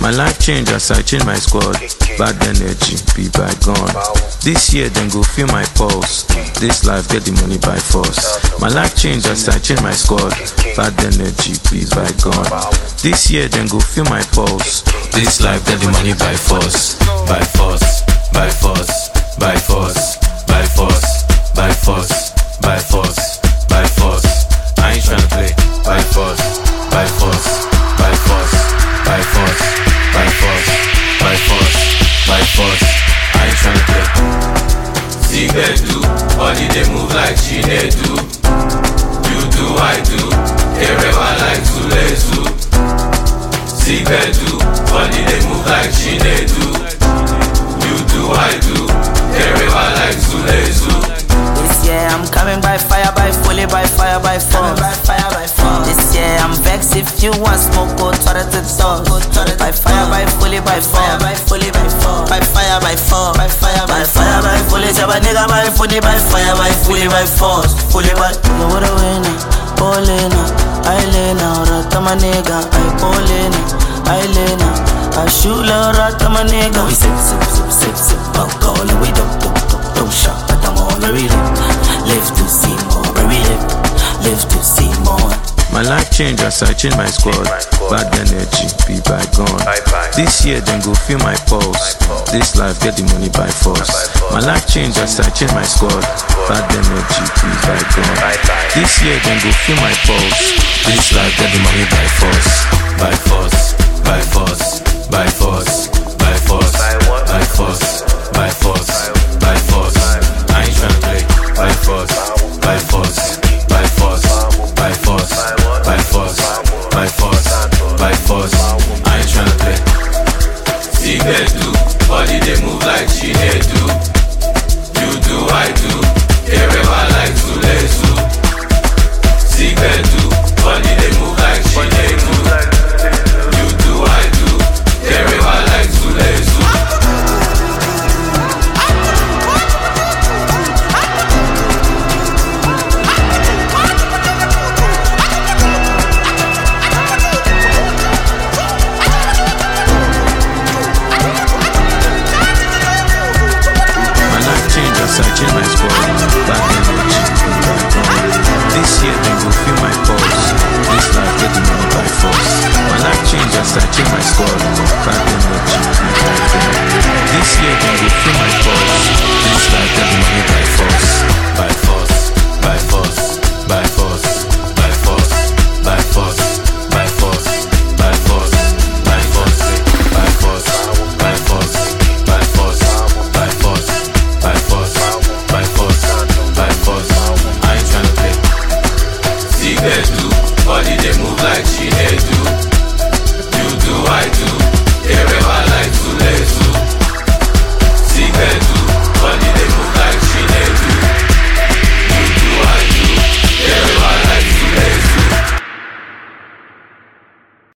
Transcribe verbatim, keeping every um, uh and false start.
My life change as I change my squad. Bad energy, be bygone. This year then go feel my pulse. This life get the money by force. My life change as I change my squad. Bad energy, be bygone. This year then go feel my pulse. This life get the money by force. By force, by force, by force, by force, by force, by force, by force. I ain't tryna play. By force, by force, by force, by force, by force, by force, by force. I ain't tryna play. Zibedu, body they move like Chinedu. You do, I do, Erewa like Zulezu. Zibedu, body they move like Chinedu. You do, I do, Erewa like Zulezu. This year I'm coming by fire, by fully, by fire, by force. By fire, by force. This year I'm vexed if you want smoke, go to the top. By fire, by fully, by fire, by fully, by force. By fire, by force. By fire, by fire, by fully. Jabba nigga, by fully, by fire, by fully, by force. Fully, by. You what a winner, Paulina, Ailena, Ratama nigga, I Paulina, Ailena, I shoot la Ratama nigga. We sip, sip, sip, sip, sip, alcohol, and we don't, don't, don't, don't shot. Very live, live to see more. Very live, live to see more. My life change as I change my squad. Bad energy, be bygone. This year then go feel my pulse. This life get the money by force. My life change as I change my squad. Bad energy, be bygone. This year then go feel my pulse. This life get the money by force. By force, by force, by force, by force, by force, by force, by force. I ain't tryna play. By force, by force, by force, by force, by force, by force, by force. I ain't tryna play. Zibedu, body they move like Chinedu. You do, I do, Erewa like Zulezu. Zibedu, body they move like Chinedu. You do, I do, Erewa like Zulezu. I change my squad, bad energy, this year then go feel my pulse. This life get the money by force. My life change as I change my squad,